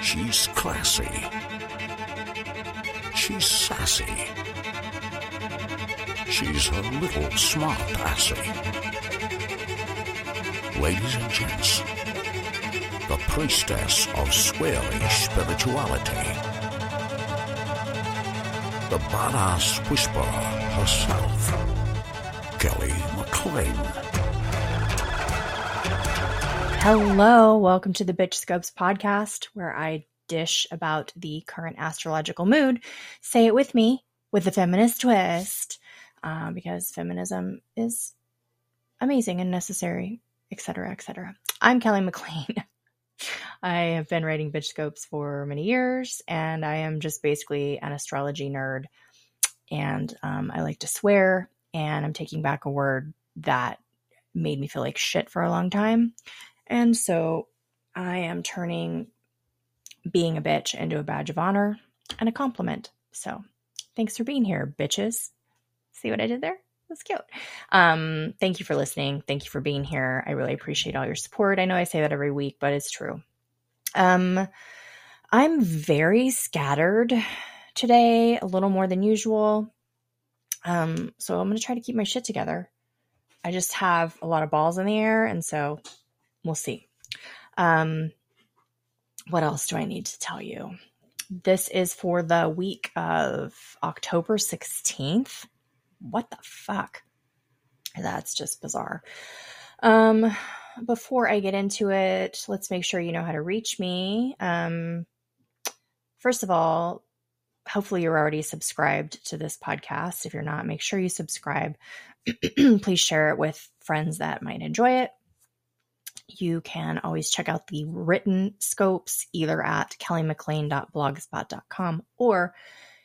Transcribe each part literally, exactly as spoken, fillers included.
She's classy. She's sassy. She's a little smart assy. Ladies and gents, the priestess of squarish spirituality, the badass whisperer herself, Kelly McLean. Hello, welcome to the Bitch Scopes podcast, where I dish about the current astrological mood. Say it with me, with a feminist twist, uh, because feminism is amazing and necessary, et cetera, et cetera. I'm Kelly McLean. I have been writing Bitch Scopes for many years, and I am just basically an astrology nerd. And um, I like to swear, and I'm taking back a word that made me feel like shit for a long time. And so I am turning being a bitch into a badge of honor and a compliment. So thanks for being here, bitches. See what I did there? That's cute. Um, thank you for listening. Thank you for being here. I really appreciate all your support. I know I say that every week, but it's true. Um, I'm very scattered today, a little more than usual. Um, so I'm going to try to keep my shit together. I just have a lot of balls in the air, and so we'll see. Um, what else do I need to tell you? This is for the week of October sixteenth. What the fuck? That's just bizarre. Um, before I get into it, let's make sure you know how to reach me. Um, first of all, hopefully you're already subscribed to this podcast. If you're not, make sure you subscribe. Please share it with friends that might enjoy it. You can always check out the written scopes either at kelly mclean dot blogspot dot com, or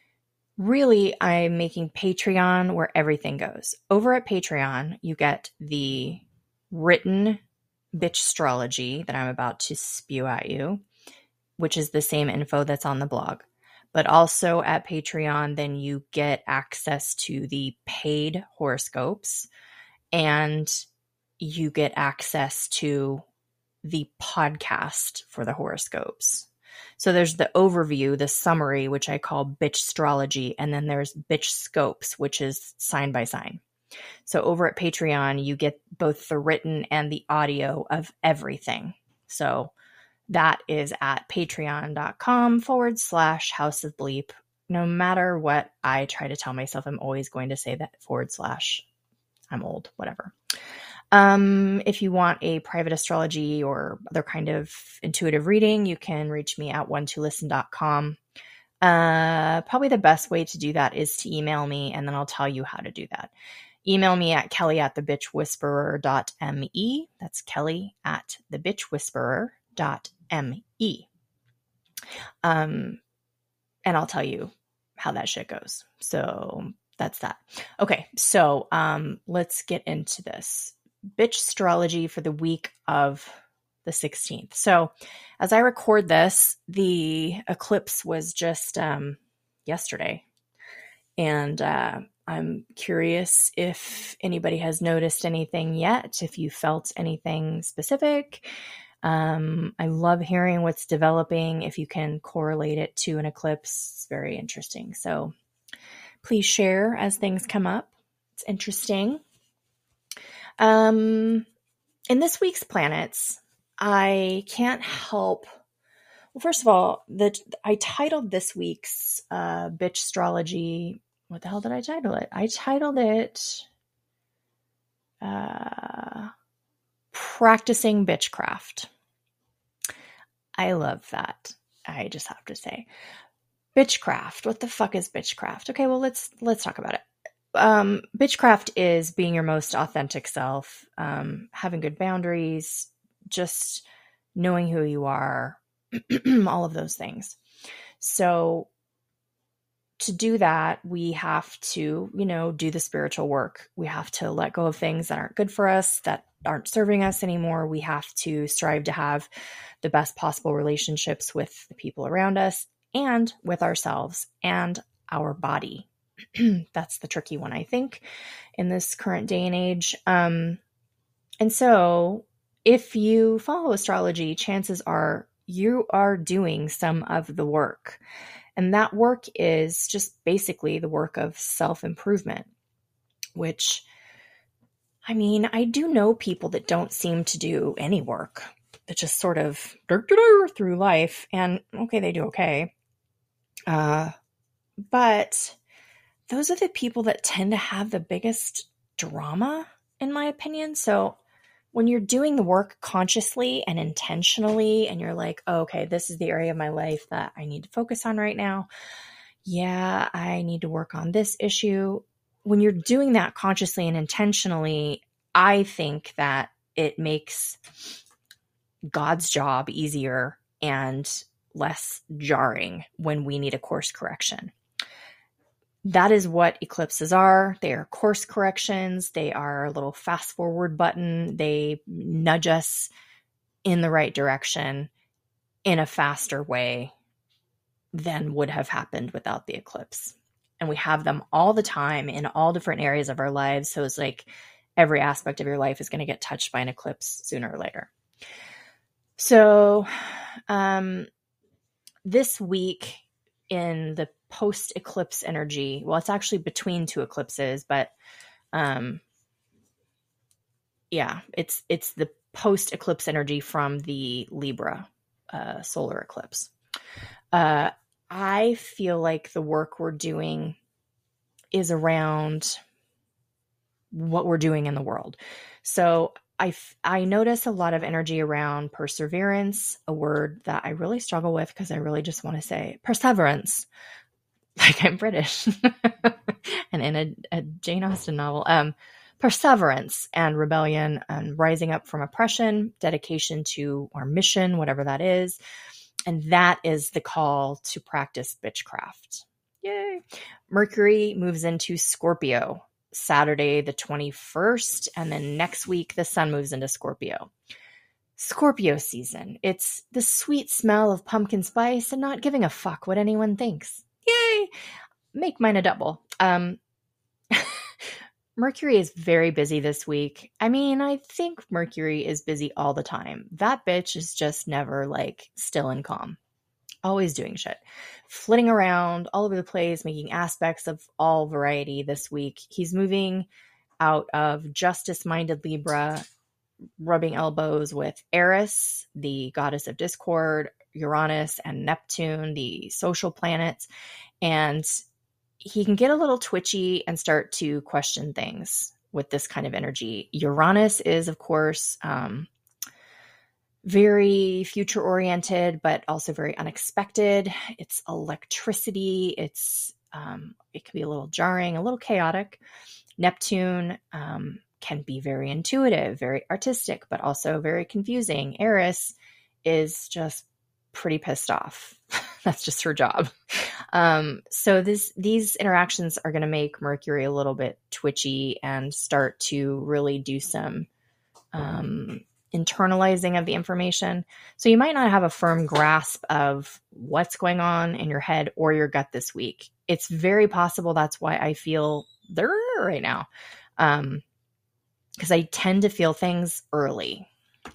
really I'm making Patreon where everything goes. Over at Patreon, you get the written bitch astrology that I'm about to spew at you, which is the same info that's on the blog. But also at Patreon, then you get access to the paid horoscopes, and you get access to the podcast for the horoscopes. So there's the overview, the summary, which I call bitch astrology, and then there's bitch scopes, which is sign by sign. So over at Patreon, you get both the written and the audio of everything. So that is at patreon.com forward slash house of bleep. No matter what I try to tell myself, I'm always going to say that forward slash. I'm old, whatever. Um, if you want a private astrology or other kind of intuitive reading, you can reach me at one two listen dot com. Uh, probably the best way to do that is to email me, and then I'll tell you how to do that. Email me at kelly at the bitch whisperer dot me. That's Kelly at the bitch whisperer dot me. Um, and I'll tell you how that shit goes. So that's that. Okay. So, um, let's get into this. Bitch astrology for the week of the sixteenth. So as I record this, the eclipse was just, um, yesterday. And, uh, I'm curious if anybody has noticed anything yet, if you felt anything specific. Um, I love hearing what's developing. If you can correlate it to an eclipse, it's very interesting. So please share as things come up. It's interesting. Um, in this week's planets, I can't help. Well, first of all, the I titled this week's uh, bitch astrology. What the hell did I title it? I titled it uh, Practicing Bitchcraft. I love that. I just have to say. Bitchcraft. What the fuck is bitchcraft? Okay, well, let's let's talk about it. Um, bitchcraft is being your most authentic self, um, having good boundaries, just knowing who you are, all of those things. So to do that, we have to, you know, do the spiritual work. We have to let go of things that aren't good for us, that aren't serving us anymore. We have to strive to have the best possible relationships with the people around us and with ourselves and our body. That's the tricky one, I think, in this current day and age. Um, and so if you follow astrology, chances are you are doing some of the work. And that work is just basically the work of self-improvement, which, I mean, I do know people that don't seem to do any work, that just sort of through life, and okay, they do okay. Uh, but those are the people that tend to have the biggest drama, in my opinion. So when you're doing the work consciously and intentionally, and you're like, oh, okay, this is the area of my life that I need to focus on right now. Yeah, I need to work on this issue. When you're doing that consciously and intentionally, I think that it makes God's job easier and less jarring when we need a course correction. That is what eclipses are. They are course corrections. They are a little fast forward button. They nudge us in the right direction in a faster way than would have happened without the eclipse. And we have them all the time in all different areas of our lives. So it's like every aspect of your life is going to get touched by an eclipse sooner or later. So um, this week in the post-eclipse energy, well, it's actually between two eclipses, but um, yeah, it's it's the post-eclipse energy from the Libra uh, solar eclipse. Uh, I feel like the work we're doing is around what we're doing in the world. So I, I notice a lot of energy around perseverance, a word that I really struggle with because I really just want to say perseverance, like I'm British and in a, a Jane Austen novel. Um, perseverance and rebellion and rising up from oppression, dedication to our mission, whatever that is. And that is the call to practice bitchcraft. Yay. Mercury moves into Scorpio Saturday, the twenty-first. And then next week, the sun moves into Scorpio. Scorpio season. It's the sweet smell of pumpkin spice and not giving a fuck what anyone thinks. Yay. Make mine a double. Um, Mercury is very busy this week. I mean, I think Mercury is busy all the time. That bitch is just never like still and calm. Always doing shit. Flitting around all over the place, making aspects of all variety this week. He's moving out of justice-minded Libra, rubbing elbows with Eris, the goddess of discord, Uranus and Neptune, the social planets. And he can get a little twitchy and start to question things with this kind of energy. Uranus is, of course, um, very future oriented, but also very unexpected. It's electricity. It's, um, it can be a little jarring, a little chaotic. Neptune, um, can be very intuitive, very artistic, but also very confusing. Eris is just pretty pissed off. That's just her job. Um, so this, these interactions are going to make Mercury a little bit twitchy and start to really do some, um, internalizing of the information. So you might not have a firm grasp of what's going on in your head or your gut this week. It's very possible that's why I feel there right now. Um, because I tend to feel things early.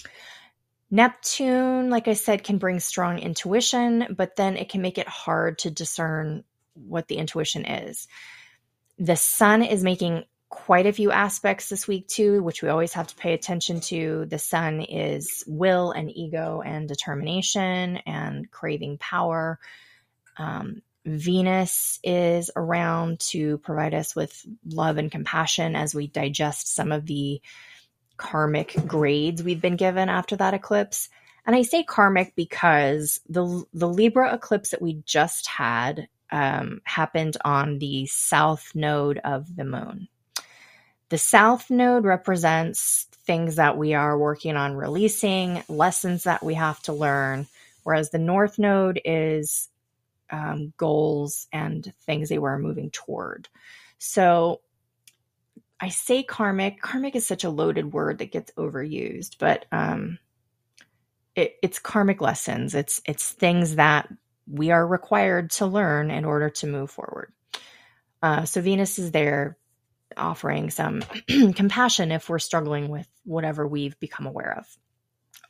Neptune, like I said, can bring strong intuition, but then it can make it hard to discern what the intuition is. The sun is making quite a few aspects this week too, which we always have to pay attention to. The sun is will and ego and determination and craving power. Um, Venus is around to provide us with love and compassion as we digest some of the karmic grades we've been given after that eclipse. And I say karmic because the the Libra eclipse that we just had um, happened on the south node of the moon. The south node represents things that we are working on releasing, lessons that we have to learn, whereas the north node is um, goals and things that we're moving toward. So I say karmic. Karmic is such a loaded word that gets overused, but um, it, it's karmic lessons. It's it's things that we are required to learn in order to move forward. Uh, so Venus is there offering some compassion if we're struggling with whatever we've become aware of.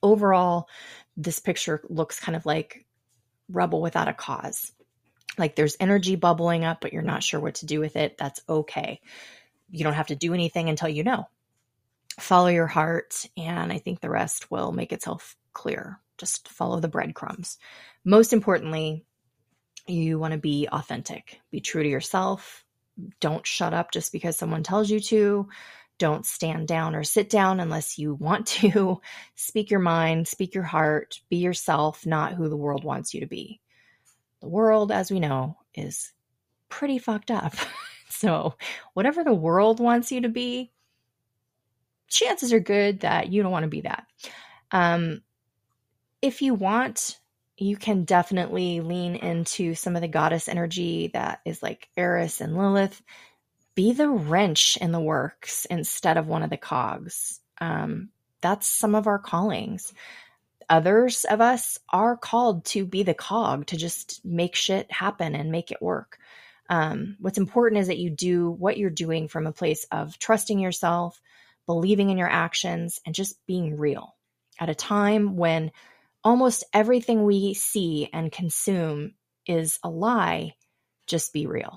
overall, this picture looks kind of like rubble without a cause. Like there's energy bubbling up, but you're not sure what to do with it. That's okay. You don't have to do anything until you know. Follow your heart, and I think the rest will make itself clear. Just follow the breadcrumbs. Most importantly, you want to be authentic. Be true to yourself. Don't shut up just because someone tells you to. Don't stand down or sit down unless you want to. Speak your mind, speak your heart, be yourself, not who the world wants you to be. The world, as we know, is pretty fucked up. So whatever the world wants you to be, chances are good that you don't want to be that. Um, if you want, you can definitely lean into some of the goddess energy that is like Eris and Lilith. Be the wrench in the works instead of one of the cogs. Um, that's some of our callings. Others of us are called to be the cog, to just make shit happen and make it work. Um, what's important is that you do what you're doing from a place of trusting yourself, believing in your actions, and just being real. At a time when almost everything we see and consume is a lie, just be real.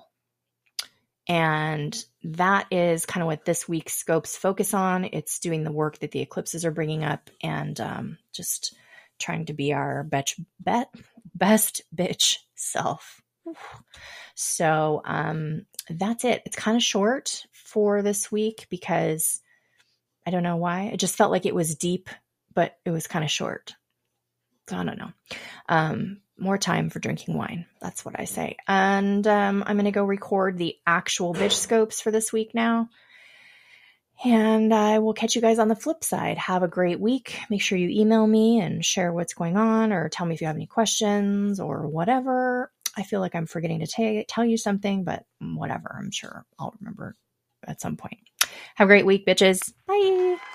And that is kind of what this week's scopes focus on. It's doing the work that the eclipses are bringing up, and um, just trying to be our betch, bet, best bitch self. So um, that's it. It's kind of short for this week because I don't know why. It just felt like it was deep, but it was kind of short. So I don't know. Um, more time for drinking wine. That's what I say. And um, I'm going to go record the actual bitch scopes for this week now. And I will catch you guys on the flip side. Have a great week. Make sure you email me and share what's going on, or tell me if you have any questions or whatever. I feel like I'm forgetting to t- tell you something, but whatever. I'm sure I'll remember at some point. Have a great week, bitches. Bye.